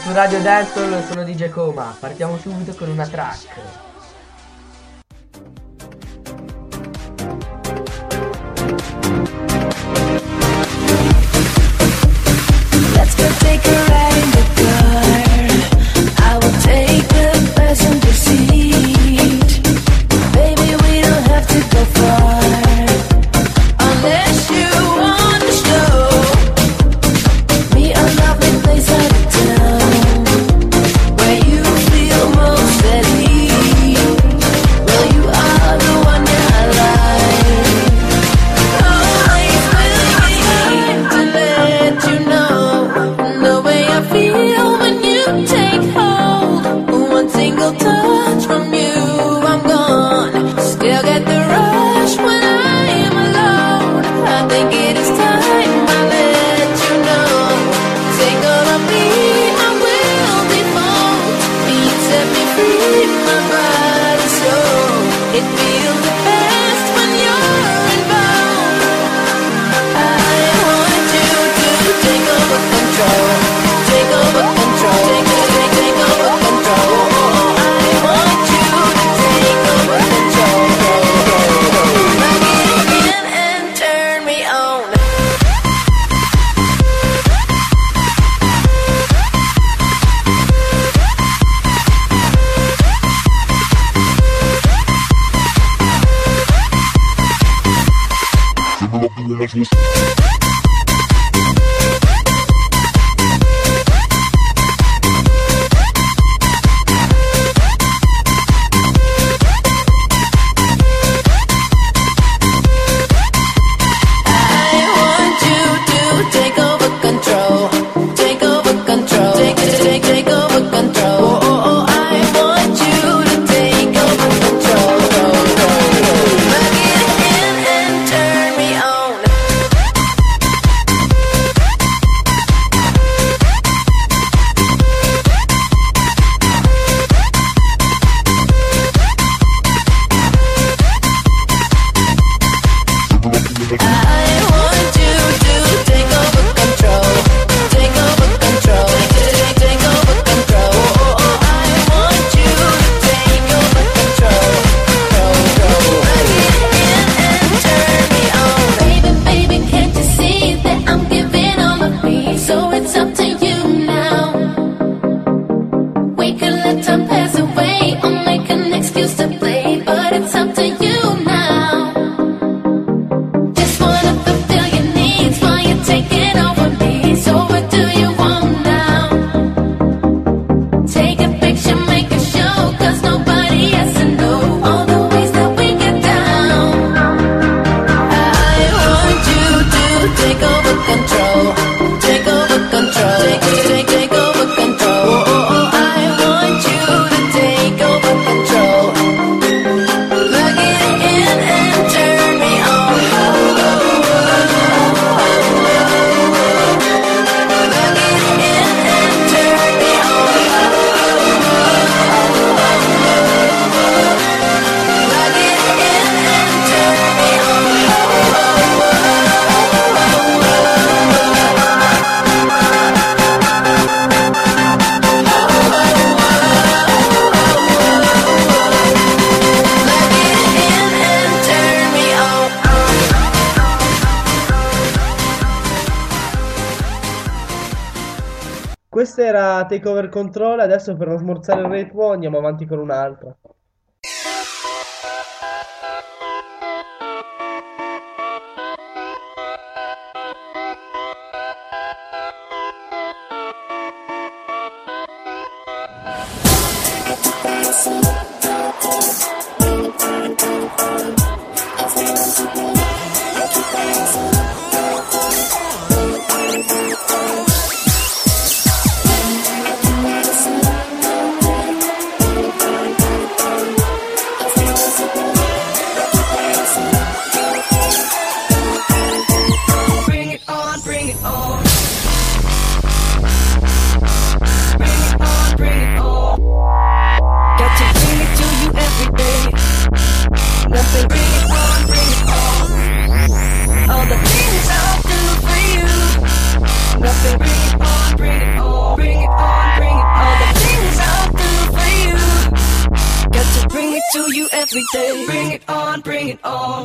su Radio Dancehall, sono DJ Coma. Partiamo subito con una track. Let's go take a ride in the car. I will take the passenger seat. Baby, we don't have to go far. Unless you want to show me a lovely place out of town where you feel most at ease. Well, you are the one that I like. Always willing to let you know the way I feel when you take hold. One single touch from you, I'm gone. Still get the rush when I am alone. I think it is time I let you know. Take all of me, I will default. You set me free, my body soul. It feels the best when you're involved. I want you to take over control. Take over control. Take over control. I want you to take over control. Plug it in and turn me on. I want you to take over control. Take over control. Take over control. I want you to take over control. Plug it in and turn me on. I want you to take over control. Take over control. Take over control. I want you to take over control. Plug it in and turn me on. Baby, baby, can't you see that I'm giving all of me? So it's up to you now. We could let time pass away or make an excuse to play, but it's up to you now. Just wanna fulfill your needs while you're taking over me. So what do you want now? Take a picture, make a show, 'cause nobody has to know all the ways that we get down. I want you to take over control. Take over control. Take over control. I want you to take over control. Plug it in and turn me on. Plug it in and turn me on. Plug it in and turn me Plug it in and turn me on. Questa era Take Over Control. Adesso per non smorzare il ritmo andiamo avanti con un'altra. Bring it on, bring it on. Bring it on, bring it on. Got to bring it to you every day. Nothing, bring it on, bring it on. All the to you every day. Bring it on, bring it on.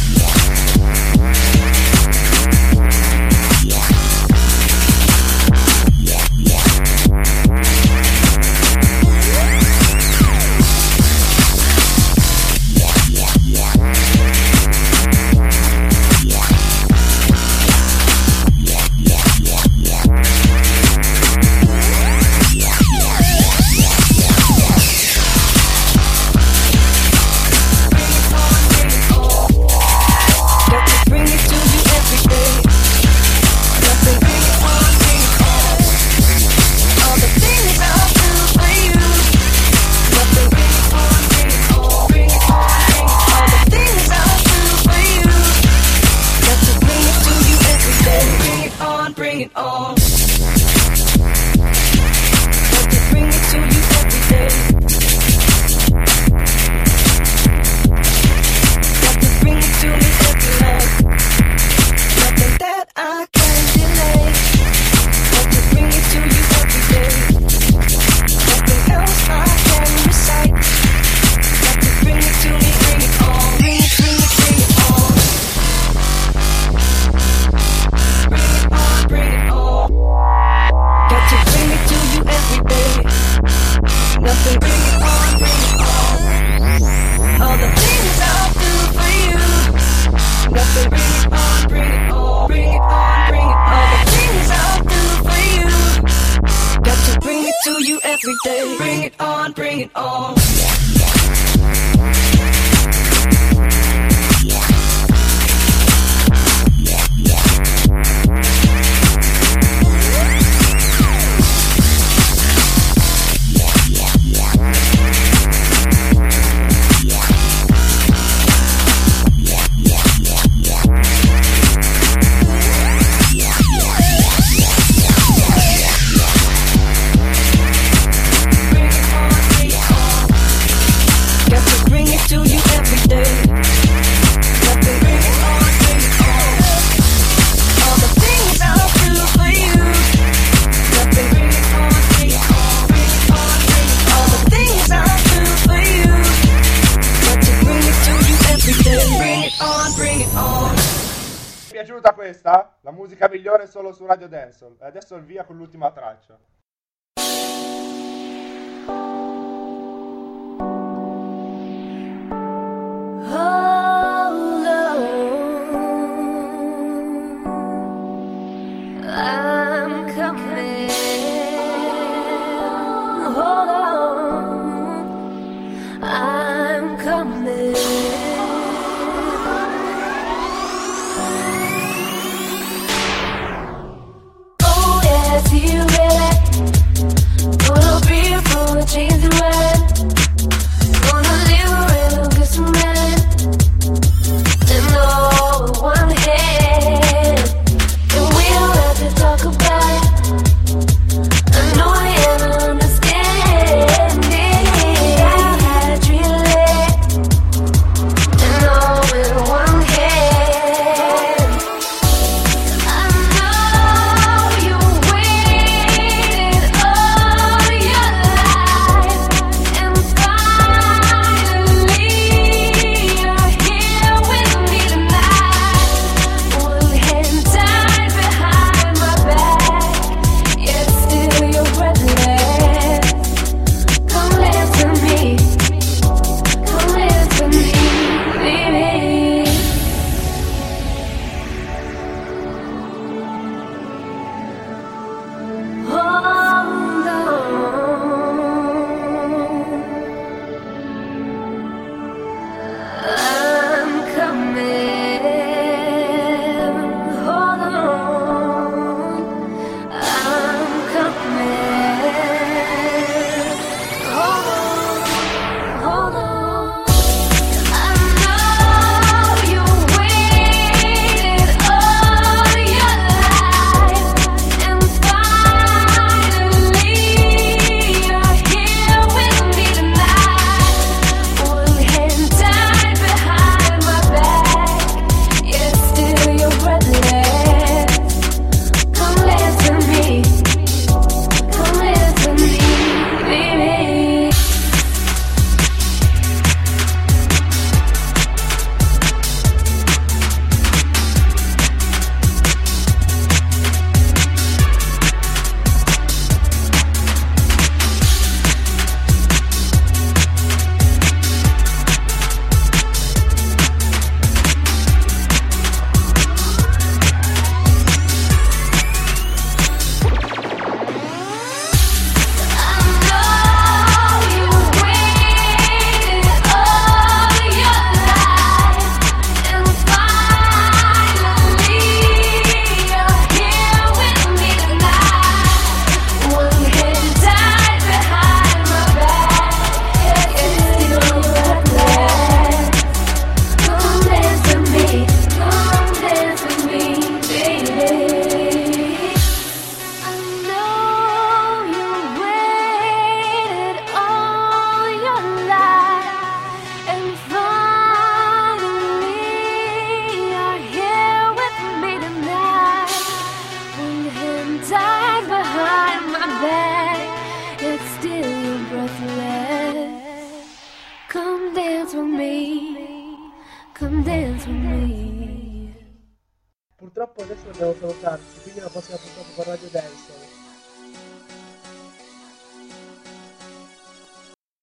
Bring it on, bring it on. Vi è piaciuta questa? La musica migliore solo su Radio Dancehall. E adesso il via con l'ultima traccia. Feel it, gonna be a fool, purtroppo adesso dobbiamo salutarci, quindi la prossima puntata con Radio Denso.